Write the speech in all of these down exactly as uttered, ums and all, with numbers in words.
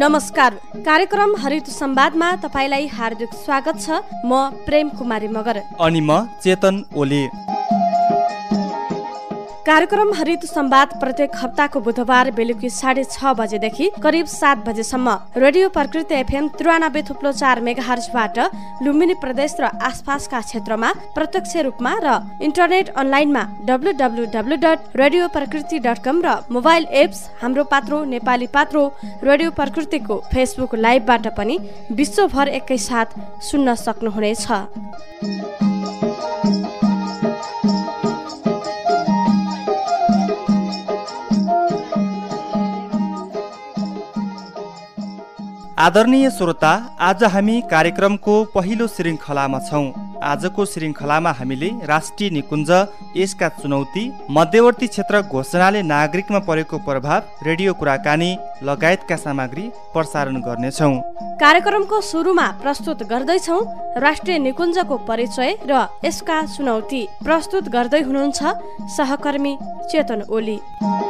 नमस्कार, कार्यक्रम हरित संवादमा तपाईलाई हार्दिक स्वागत छ। म प्रेम कुमारी मगर अनि म चेतन ओली। कार्यक्रम हरित संवाद प्रत्येक हप्ताको बुधबार बेलुकी साढे छ बजेदेखि करिब सात बजेसम्म रेडियो प्रकृति एफएम त्रियानब्बे थुप्लो चार मेगाहर्जबाट लुम्बिनी प्रदेश र आसपासका क्षेत्रमा प्रत्यक्ष रूपमा र इन्टरनेट अनलाइनमा W W W dot radio Prakriti dot com र mobile apps Hamro Patro Nepali Patro radio प्रकृतिको फेसबुक लाइभबाट पनि विश्वभर एकैसाथ सुन्न सक्नुहुनेछ। आदरणीय श्रोता, आज हामी कार्यक्रमको पहिलो श्रृङ्खलामा छौँ। आजको श्रृङ्खलामा हामीले राष्ट्रिय निकुञ्ज, यसका चुनौती, मध्यवर्ती क्षेत्र घोषणाले नागरिकमा परेको प्रभाव, रेडियो कुराकानी लगायतका सामग्री प्रसारण गर्नेछौँ। कार्यक्रमको सुरुमा प्रस्तुत गर्दैछौँ राष्ट्रिय निकुञ्जको परिचय र यसका चुनौती। प्रस्तुत गर्दै हुनुहुन्छ सहकर्मी चेतन ओली।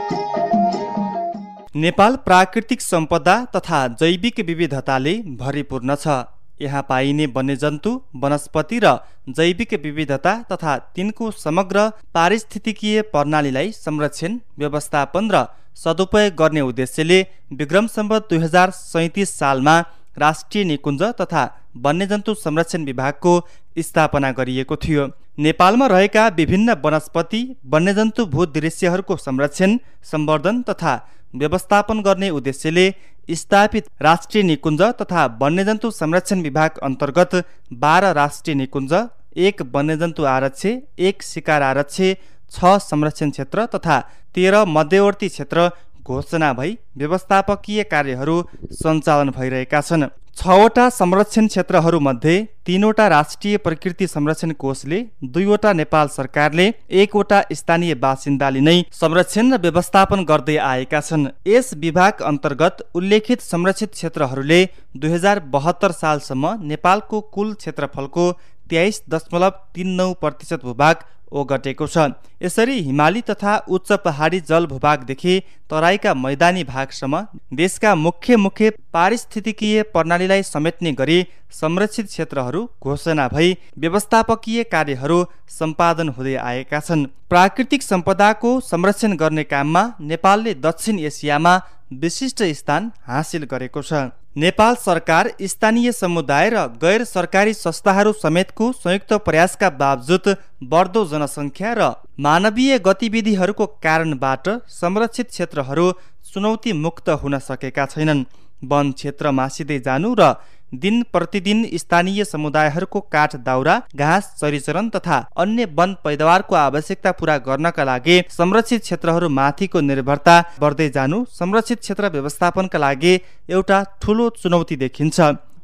नेपाल प्राकृतिक सम्पदा तथा जैविक विविधताले भरिपूर्ण छ। यहाँ पाइने वन्यजन्तु, वनस्पति र जैविक विविधता तथा तिनको समग्र पारिस्थितिकीय प्रणालीलाई संरक्षण, व्यवस्थापन र सदुपयोग गर्ने उद्देश्यले विक्रम सम्वत दुई हजार सैतिस सालमा राष्ट्रिय निकुञ्ज तथा वन्यजन्तु संरक्षण विभागको स्थापना गरिएको थियो। नेपालमा रहेका विभिन्न वनस्पति, वन्यजन्तु भूदृश्यहरूको संरक्षण, सम्वर्धन तथा व्यवस्थापन गर्ने उद्देश्यले स्थापित राष्ट्रिय निकुञ्ज तथा वन्यजन्तु संरक्षण विभाग अन्तर्गत बाह्र राष्ट्रिय निकुञ्ज, एक वन्यजन्तु आरक्ष, एक शिकार आरक्ष, छ संरक्षण क्षेत्र तथा तेह्र मध्यवर्ती क्षेत्र घोषणा भई व्यवस्थापकीय कार्यहरू सञ्चालन भइरहेका छन्। छवटा संरक्षण क्षेत्रहरूमध्ये तीनवटा राष्ट्रिय प्रकृति संरक्षण कोषले, दुईवटा नेपाल सरकारले, एकवटा स्थानीय बासिन्दाले नै संरक्षण र व्यवस्थापन गर्दै आएका छन्। यस विभाग अन्तर्गत उल्लेखित संरक्षित क्षेत्रहरूले दुई हजार बहत्तर सालसम्म नेपालको कुल क्षेत्रफलको तेइस दशमलव तीन नौ प्रतिशत भूभाग ओगटेको छ। यसरी हिमाली तथा उच्च पहाडी जल भूभागदेखि तराईका मैदानी भागसम्म देशका मुख्य मुख्य पारिस्थितिकीय प्रणालीलाई समेट्ने गरी संरक्षित क्षेत्रहरू घोषणा भई व्यवस्थापकीय कार्यहरू सम्पादन हुँदै आएका छन्। प्राकृतिक सम्पदाको संरक्षण गर्ने काममा नेपालले दक्षिण एसियामा विशिष्ट स्थान हासिल गरेको छ। नेपाल सरकार स्थानीय समुदाय र गैर सरकारी संस्थाहरू समेतको संयुक्त प्रयासका बावजुद बढ्दो जनसङ्ख्या र मानवीय गतिविधिहरूको कारणबाट संरक्षित क्षेत्रहरू चुनौती मुक्त हुन सकेका छैनन्। वन क्षेत्र मासिँदै जानु र दिन प्रतिदिन स्थानीय समुदायहरूको काठ दाउरा, घाँस, चरीचरण तथा अन्य वन पैदावारको आवश्यकता पूरा गर्नका लागि संरक्षित क्षेत्रहरू माथिको निर्भरता बढ्दै जानु संरक्षित क्षेत्र व्यवस्थापनका लागि एउटा ठूलो चुनौती देखिन्छ।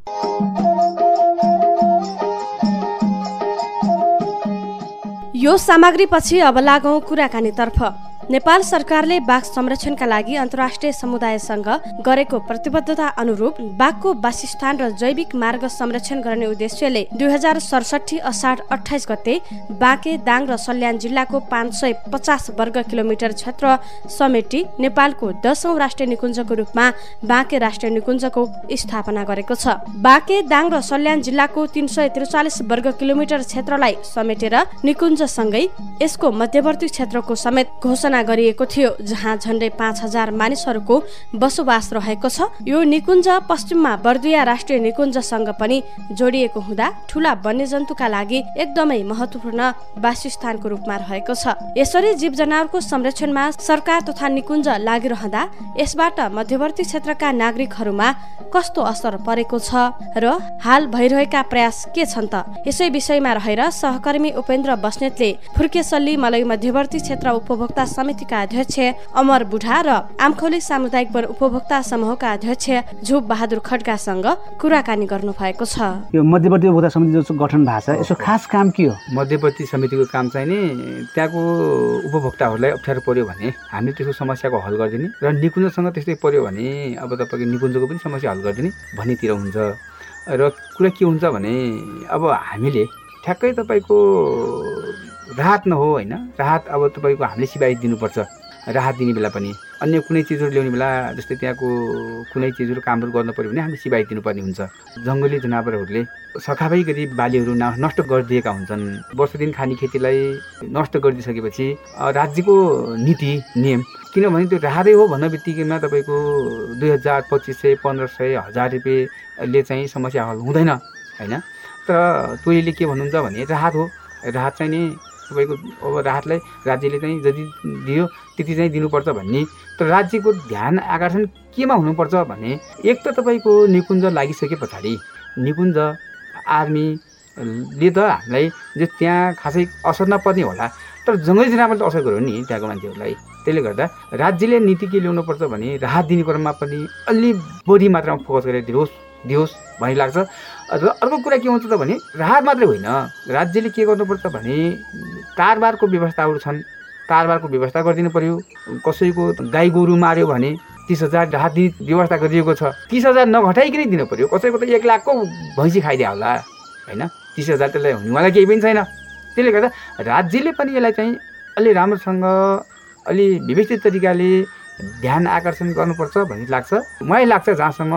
यो सामग्रीपछि अब लागौं कुराकानीतर्फ। नेपाल सरकारले बाघ संरक्षणका लागि अन्तर्राष्ट्रिय समुदायसँग गरेको प्रतिबद्धता अनुरूप बाघको वासस्थान र जैविक मार्ग संरक्षण गर्ने उद्देश्यले दुई हजार सडसठी असाढ अठाइस गते बाँके, दाङ र सल्यान जिल्लाको पाँच सय पचास वर्ग किलोमिटर क्षेत्र समेटी नेपालको दशौं राष्ट्रिय निकुञ्जको रूपमा बाँके राष्ट्रिय निकुञ्जको स्थापना गरेको छ। बाँके, दाङ र सल्यान जिल्लाको तीन सय त्रिचालिस वर्ग किलोमिटर क्षेत्रलाई समेटेर निकुञ्जसँगै यसको मध्यवर्ती क्षेत्रको समेत घोषणा गरिएको थियो, जहाँ झण्डै पाँच हजार मानिसहरूको बसोबास रहेको छ। यो निकुञ्ज पश्चिममा बर्दिया राष्ट्रिय निकुञ्जसँग पनि जोडिएको हुँदा ठूला वन्यजन्तुका लागि एकदमै महत्वपूर्ण वासस्थानको रूपमा रहेको छ। यसरी जीव जनावरको संरक्षणमा सरकार तथा निकुञ्ज लागिरहँदा यसबाट मध्यवर्ती क्षेत्रका नागरिकहरूमा कस्तो असर परेको छ र हाल भइरहेका प्रयास के छन् त? यसै विषयमा रहेर सहकर्मी उपेन्द्र बस्नेतले फुर्केसल्ली मलई मध्यवर्ती क्षेत्र उपभोक्ता समितिका अध्यक्ष अमर बुढा र आमखौली सामुदायिक वन उपभोक्ता समूहका अध्यक्ष झुप बहादुर खड्गासँग कुराकानी गर्नु भएको छ। यो मध्यवर्ती उपभोक्ता समिति जो गठन भएको छ, यसो खास काम के हो? मध्यवर्ती समितिको काम चाहिँ नि त्यहाँको उपभोक्ताहरूलाई अप्ठ्यारो पर्यो भने हामीले त्यसको समस्याको हल गरिदिने र निकुञ्जसँग त्यस्तै पर्यो भने अब तपाईँको निकुञ्जको पनि समस्या हल गरिदिने भन्नेतिर हुन्छ। र कुरा के हुन्छ भने अब हामीले ठ्याक्कै तपाईँको राहत न हो होइन, राहत अब तपाईँको हामीले सिफारिस दिनुपर्छ। राहत दिने बेला पनि अन्य कुनै चिजहरू ल्याउने बेला जस्तै त्यहाँको कुनै चिजहरू कामहरू गर्नु पऱ्यो भने हामी सिबाई दिनुपर्ने हुन्छ। जङ्गली जनावरहरूले सखाबै गरी बालीहरू नष्ट गरिदिएका हुन्छन्। वर्ष दिन खाने खेतीलाई नष्ट गरिदिइसकेपछि राज्यको नीति नियम, किनभने त्यो राहतै हो भन्ने बित्तिकैमा तपाईँको दुई हजार पच्चिस सय पन्ध्र सय हजार रुपियाँले चाहिँ समस्या हल हुँदैन होइन। तर तोरीले के भन्नुहुन्छ भने राहत हो, राहत चाहिँ नि तपाईँको अब राहतलाई राज्यले चाहिँ जति दियो त्यति चाहिँ दिनुपर्छ भन्ने। तर राज्यको ध्यान आकर्षण केमा हुनुपर्छ भने एक त तपाईँको निकुञ्ज लागिसके पछाडि निकुञ्ज आर्मीले त हामीलाई जो त्यहाँ खासै असर नपर्ने होला, तर जङ्गली जनावरले त असर गर्यो नि त्यहाँको मान्छेहरूलाई। त्यसले गर्दा राज्यले नीति के ल्याउनुपर्छ भने राहत दिने क्रममा पनि अलि बढी मात्रामा फोकस गरेर दियोस् दियोस् भन्ने लाग्छ। र अर्को कुरा के हुन्छ त भने राहत मात्रै होइन, राज्यले के गर्नुपर्छ भने तारबारको व्यवस्थाहरू छन्, तारबारको व्यवस्था गरिदिनु पर्यो। कसैको गाई गोरु मार्यो भने तिस हजार राहत दिने व्यवस्था गरिएको छ, तिस हजार नघटाइकनै दिनु पर्यो। कसैको त एक लाखको भैँसी खाइदियो होला होइन, तिस हजार त्यसलाई हुनेवाला केही पनि छैन। त्यसले गर्दा राज्यले पनि यसलाई चाहिँ अलि राम्रोसँग अलि व्यवस्थित तरिकाले ध्यान आकर्षण गर्नुपर्छ भन्ने लाग्छ। मलाई लाग्छ जहाँसम्म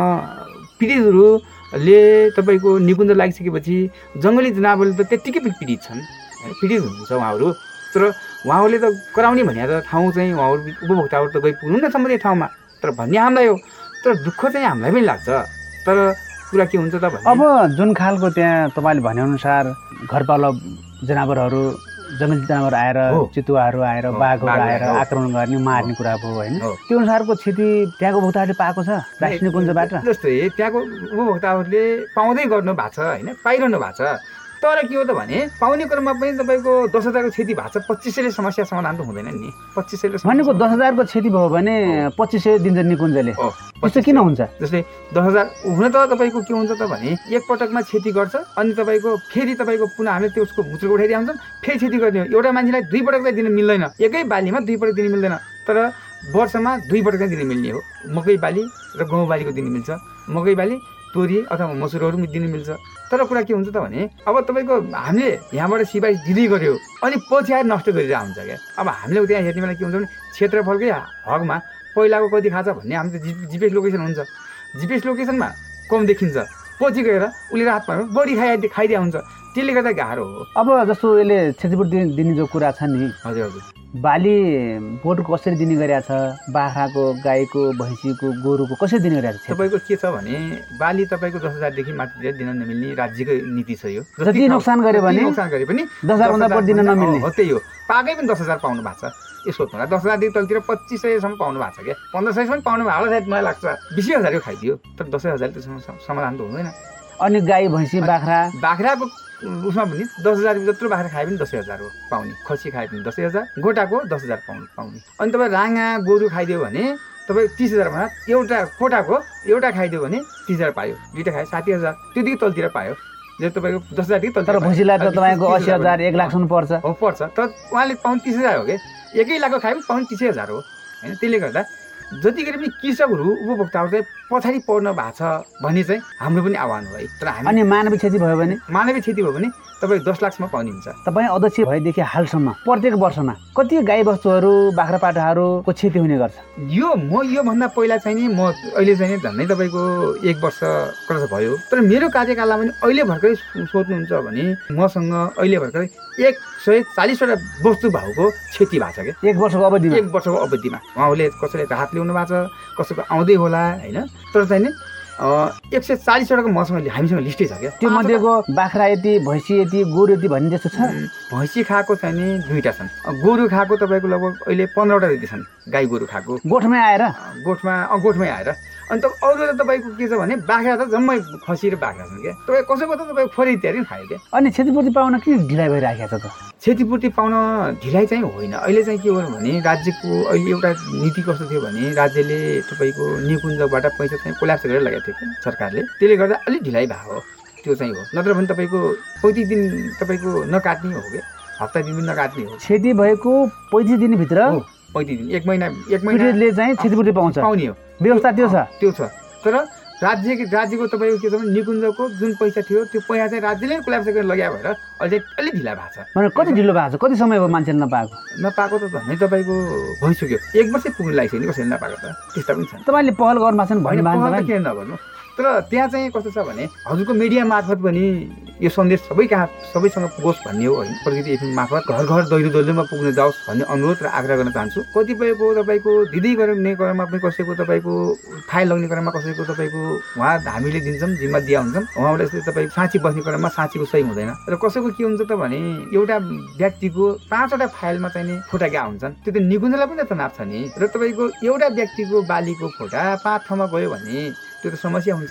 पीडितहरूले तपाईँको निकुञ्ज लागिसकेपछि जङ्गली जनावरले त त्यत्तिकै पीडित छन्, पीडित हुनुहुन्छ उहाँहरू। तर उहाँहरूले त कराउने भने त ठाउँ चाहिँ उहाँहरू उपभोक्ताहरू त गइ पुग्नु न सम्बन्धित ठाउँमा, तर भन्ने हामीलाई हो। तर दुःख चाहिँ हामीलाई पनि लाग्छ। तर कुरा के हुन्छ त भने अब जुन खालको त्यहाँ तपाईँले भनेअनुसार घरपालुवा जनावरहरू जङ्गली जनावर आएर चितुवाहरू आएर बाघहरू आएर आक्रमण गर्ने मार्ने कुरा भयो होइन, त्यो अनुसारको क्षति त्यहाँको उपभोक्ताहरूले पाएको छ राष्ट्रिय निकुञ्जबाट? जस्तै त्यहाँको उपभोक्ताहरूले पाउँदै गर्नु भएको छ होइन, पाइरहनु भएको छ। तर के हो त भने पाउने क्रममा पनि तपाईँको दस हजारको क्षति भएको छ, पच्चिस सयले समस्या समाधान त हुँदैन नि। पच्चिस सयले भनेको दस हजारको क्षति भयो भने पच्चिस सय दिन्छ निकुञ्जले, त्यस्तो किन हुन्छ? जस्तै दस हजार हुन त तपाईँको के हुन्छ त भने एकपटकमा क्षति गर्छ, अनि तपाईँको फेरि तपाईँको पुनः हामीले त्यो उसको मुचुको उठाइदिए हुन्छौँ, फेरि क्षति गर्ने हो। एउटा मान्छेलाई दुई पटक चाहिँ दिन मिल्दैन, एकै बालीमा दुई पटक दिन मिल्दैन, तर वर्षमा दुई पटक चाहिँ दिन मिल्ने हो। मकै बाली र गहुँ बालीको दिन मिल्छ, मकै बाली तोरी अथवा मसुरहरू पनि दिन मिल्छ। तर कुरा के हुन्छ त भने अब तपाईँको हामीले यहाँबाट सिबाई दिँदै गऱ्यो अनि पछि आएर नष्ट गरेर आउँछ क्या। अब हामीले त्यहाँ हेर्ने बेला के हुन्छ भने क्षेत्रफलकै हकमा पहिलाको कति खान्छ भन्ने हाम्रो त जिपिएस लोकेसन हुन्छ, जिपिएस लोकेसनमा कम देखिन्छ, पछि गएर उसले रात पायो बढी खाइ खाइदिया हुन्छ। त्यसले गर्दा गाह्रो हो। अब जस्तो यसले क्षतिपूर्ति दिने जो कुरा छ नि, हजुर हजुर, बाली बोट कसरी दिने गरेको छ, बाख्राको गाईको भैँसीको गोरुको कसरी दिने गरेको छ? तपाईँको के छ भने बाली तपाईँको दस हजारदेखि माथि दिन नमिल्ने राज्यको नीति छ। यो जति नोक्सान गऱ्यो भने नोक्सान गरे पनि दस हजार भन्दा बढी दिन नमिल्ने हो। त्यही हो, पाकै पनि दस हजार पाउनु भएको छ। यसो सोध्नु दस हजारदेखि तलतिर पच्चिस सयसम्म पाउनु भएको छ क्या, पन्ध्र सयसम्म पाउनु भएको होला सायद मलाई लाग्छ। बिसै हजारको खाइदियो, तर दस हजार त समाधान त हुँदैन। अनि गाई भैँसी बाख्रा बाख्राको उसमा पनि दस हजार जत्रो बाख्रा खाए पनि दसै हजार हो पाउने, खसी खाए पनि दसै हजार, गोटाको दस हजार पाउनु पाउने। अनि तपाईँ राँगा गोरु खाइदियो भने तपाईँ तिस हजारमा एउटा कोटाको एउटा खाइदियो भने तिस हजार पायो, दुईवटा खायो साठी हजार, त्योदेखि तलतिर पायो। जो तपाईँको दस हजारदेखि तल, तर भैँसीलाई त तपाईँको असी हजार एक लाखसम्म पर्छ हो पर्छ। तर उहाँले पाउनु तिस हजार हो कि एकै लाखको खाए पनि पाउनु तिसै हजार हो होइन। त्यसले गर्दा जति गरे पनि कृषकहरू उपभोक्ताहरू चाहिँ पछाडि पर्न भएको छ भन्ने चाहिँ हाम्रो पनि आह्वान हो है। तर हामी अनि मानवीय क्षति भयो भने मानवीय क्षति भयो भने तपाईँ दस लाखसम्म पाउने हुन्छ। तपाईँ अध्यक्ष भएदेखि हालसम्म प्रत्येक वर्षमा कति गाई बस्तुहरू बाख्रा पाठाहरूको क्षति हुने गर्छ? यो म योभन्दा पहिला चाहिँ नि म अहिले चाहिँ झन्डै तपाईँको एक वर्ष क्रस भयो, तर मेरो कार्यकालमा पनि अहिले भर्खरै सोध्नुहुन्छ भने मसँग अहिले भर्खरै एक सय चालिसवटा वस्तु भाउको क्षति भएको छ क्या, एक वर्षको अवधिमा। एक वर्षको अवधिमा उहाँहरूले कसैले राहत ल्याउनु भएको छ, कसैको आउँदै होला होइन। तर चाहिँ नि एक सय चालिसवटाको मसँग हामीसँग लिस्टै छ क्या। त्यो मध्येको बाख्रा यति भैँसी यति गोरु यति भन्ने जस्तो छ? भैँसी खाएको चाहिँ नि दुईवटा छन्, गोरु खाएको तपाईँको लगभग अहिले पन्ध्रवटा जति छन्। गाई गोरु खाएको गोठमै आएर गोठमा गोठमै आएर। अनि त अरू त तपाईँको के छ भने बाख्रा त जम्मै खसी र बाख्रा छन् क्या। तपाईँ कसैको त तपाईँको फोरै इत्यादि खायो क्या। अनि क्षतिपूर्ति पाउन किन ढिलाइ भइराखेको छ त? क्षतिपूर्ति पाउन ढिलाइ चाहिँ होइन। अहिले चाहिँ के हो भने राज्यको अहिले एउटा नीति कस्तो थियो भने राज्यले तपाईँको निकुञ्जबाट पैसा चाहिँ कोल्याप्स गरेर लगाएको थियो क्या सरकारले, त्यसले गर्दा अलिक ढिलाइ भएको हो। त्यो चाहिँ हो, नत्र भने तपाईँको पैँतिस दिन तपाईँको नकाट्ने हो क्या, हप्ता दिन पनि नकाट्ने हो। क्षति भएको पैँतिस दिनभित्र पैँतिस दिन एक महिना एक महिनाले चाहिँ क्षतिपूर्ति पाउँछ पाउने हो, व्यवस्था त्यो छ त्यो छ। तर राज्य राज्यको तपाईँको के छ भने निकुञ्जको जुन पैसा थियो त्यो पैसा चाहिँ राज्यले कोल्याप्स गरेर लग्या भएर अहिले अलिक ढिला भएको छ। भने कति ढिलो भएको छ, कति समय भयो मान्छेले नपाएको? नपाएको त झन् तपाईँको भइसक्यो, एक वर्षै पुग्नु लागिसक्यो नि, कसैले नपाएको त त्यस्ता पनि छन्। तपाईँले पहल गर्नु भएको छ भने भन्नु किन नगर्नु? तर त्यहाँ चाहिँ कस्तो छ भने हजुरको मिडिया मार्फत पनि यो सन्देश सबै कहाँ सबैसँग पुगोस् भन्ने हो होइन। प्रकृति एफएम मार्फत घर घर दैलो दैलोमा पुग्न जाओस् भन्ने अनुरोध र आग्रह गर्न चाहन्छु। कतिपयको तपाईँको दिँदै गर्ने क्रममा पनि कसैको तपाईँको फाइल लग्ने क्रममा कसैको तपाईँको उहाँ हामीले दिन्छौँ, जिम्मा दिया हुन्छौँ, उहाँबाट यस्तै तपाईँको साँची बस्ने क्रममा साँचीको सही हुँदैन। र कसैको के हुन्छ त भने एउटा व्यक्तिको पाँचवटा फाइलमा चाहिँ नि फोटा क्या हुन्छन्, त्यो त निकुञ्जलाई पनि त नाप्छ नि। र तपाईँको एउटा व्यक्तिको बालीको फोटा पाँच ठाउँमा गयो भने त्यो त समस्या हुन्छ।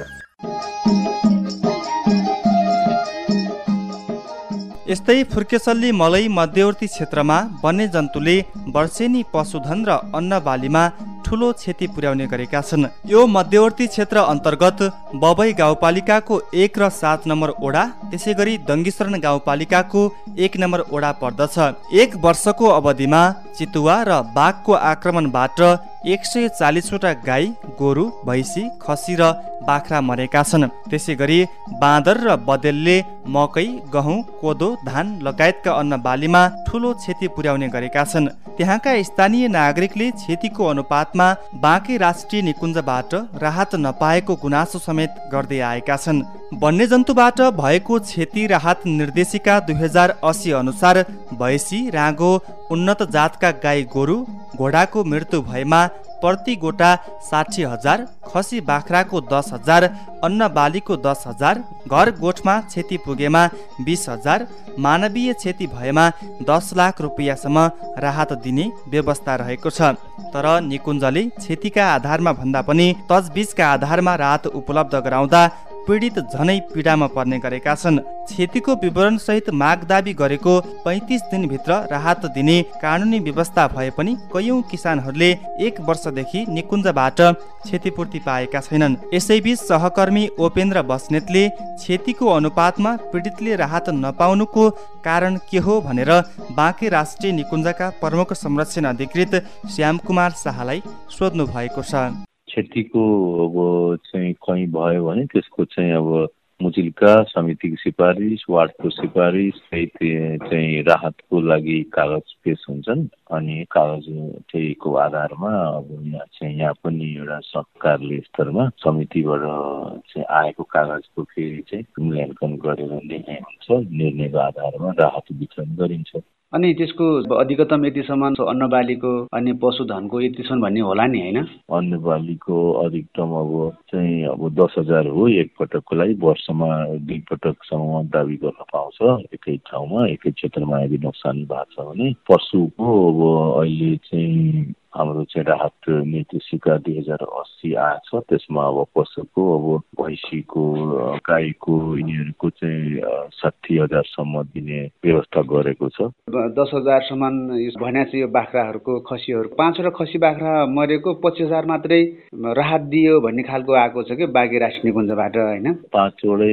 यस्तै फुर्केसल्ली मलै मध्यवर्ती क्षेत्रमा वन्यजन्तुले वर्षेनी पशुधन र अन्न बालीमा ठूलो क्षति पुर्याउने गरेका छन्। यो मध्यवर्ती क्षेत्र अन्तर्गत बबई गाउँपालिकाको एक र सात नम्बर ओडा, त्यसै गरी दङ्गीशरण गाउँपालिकाको एक नम्बर ओडा पर्दछ। एक वर्षको अवधिमा चितुवा र बाघको आक्रमणबाट एक सय चालिसवटा गाई, गोरु, भैँसी, खसी र बाख्रा मरेका छन्। त्यसै गरी बाँदर र बदेलले मकै, गहुँ, कोदो, धान लगायतका अन्न बालीमा ठूलो क्षति पुर्याउने गरेका छन्। त्यहाँका स्थानीय नागरिकले क्षतिको अनुपातमा बाँके राष्ट्रिय निकुञ्जबाट राहत नपाएको गुनासो समेत गर्दै आएका छन्। वन्यजन्तुबाट भएको क्षति राहत निर्देशिका दुई हजार अस्सी अनुसार भैँसी, राँगो, उन्नत जातका गाई गोरु, घोडाको मृत्यु भएमा प्रति गोटा साठी हजार, खसी बाख्राको दस हजार, अन्न बालीको दस हजार, घर गोठमा क्षति पुगेमा बिस हजार, मानवीय क्षति भएमा दस लाख रुपियाँसम्म राहत दिने व्यवस्था रहेको छ। तर निकुञ्जले क्षतिका आधारमा भन्दा पनि तजबिजका आधारमा राहत उपलब्ध गराउँदा पीडित झनै पीडामा पर्ने गरेका छन्। क्षतिको विवरण सहित माग दाबी गरेको पैँतिस दिनभित्र राहत दिने कानुनी व्यवस्था भए पनि कयौं किसानहरूले एक वर्षदेखि निकुञ्जबाट क्षतिपूर्ति पाएका छैनन्। यसैबीच सहकर्मी उपेन्द्र बस्नेतले क्षतिको अनुपातमा पीडितले राहत नपाउनुको कारण के हो भनेर बाँके राष्ट्रिय निकुञ्जका प्रमुख संरक्षण अधिकृत श्यामकुमार शाहलाई सोध्नु भएको छ। क्षतिको अब चाहिँ कहीँ भयो भने त्यसको चाहिँ अब मुचिल्का समितिको सिफारिस, वार्डको सिफारिस सहित चाहिँ राहतको लागि कागज पेश हुन्छन्। अनि कागज त्यहीको आधारमा अब यहाँ चाहिँ यहाँ पनि एउटा सरकारले स्तरमा समितिबाट चाहिँ आएको कागजको फेरि चाहिँ मूल्याङ्कन गरेर निर्णय हुन्छ। निर्णयको आधारमा राहत वितरण गरिन्छ। अनि त्यसको अधिकतम यतिसम्म अन्न बालीको अनि पशुधनको यतिसम्म भन्ने होला नि होइन? अन्न बालीको अधिकतम अब चाहिँ अब दस हजार हो एक पटकको लागि। वर्षमा दुई पटकसम्म दाबी गर्न पाउँछ एकै ठाउँमा एकै क्षेत्रमा यदि नोक्सान भएको छ भने। पशुको अब अहिले चाहिँ हाम्रो चाहिँ राहत निर्देशिका दुई हजार अस्सी आएको छ। त्यसमा अब पशुको अब भैँसीको, गाईको यिनीहरूको चाहिँ साठी हजारसम्म दिने व्यवस्था गरेको छ। दस हजारसम्म भने चाहिँ यो बाख्राहरूको, खसीहरू पाँचवटा खसी बाख्रा मरेको पच्चिस हजार मात्रै राहत दियो भन्ने खालको आएको छ कि बाँके राष्ट्रिय निकुञ्जबाट होइन? पाँचवटै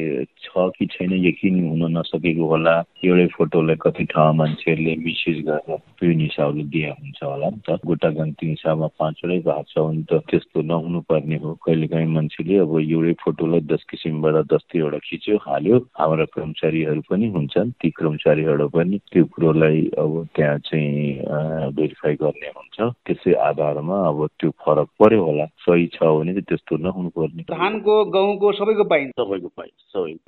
छ कि छैन यकिन हुन नसकेको होला। एउटै फोटोलाई कति ठाउँमा मान्छेहरूले मिसयुज गरेर विभिन्न हिसाबले दिए हुन्छ होला नि त। गोटा गन्ती हिसाबमा पाँचवटै भएको छ भने त त्यस्तो नहुनु पर्ने हो। कहिलेकाहीँ मान्छेले अब एउटै फोटोलाई दस किसिमबाट दस तिनवटा खिच्यो हाल्यो। हाम्रा कर्मचारीहरू पनि हुन्छन्, ती कर्मचारीहरू पनि त्यो कुरोलाई अब त्यहाँ चाहिँ भेरिफाई गर्ने हुन्छ। त्यसै आधारमा अब त्यो फरक पर्यो होला। सही छ भने चाहिँ त्यस्तो नहुनु पर्ने। धानको, गहुँको सबैको पाइन्छ? सबैको पाइन्छ, सबैको।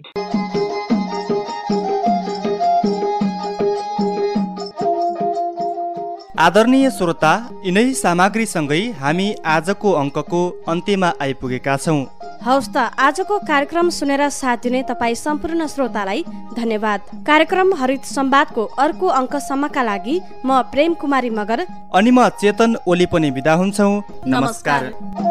आदरणीय श्रोता, यिनै सामग्रीसँगै हामी आजको अङ्कको अन्त्यमा आइपुगेका छौँ। हवस् त, आजको कार्यक्रम सुनेर साथ दिने तपाईँ सम्पूर्ण श्रोतालाई धन्यवाद। कार्यक्रम हरित संवादको अर्को अङ्कसम्मका लागि म प्रेम कुमारी मगर अनि म चेतन ओली पनि बिदा हुन्छौँ। नमस्कार।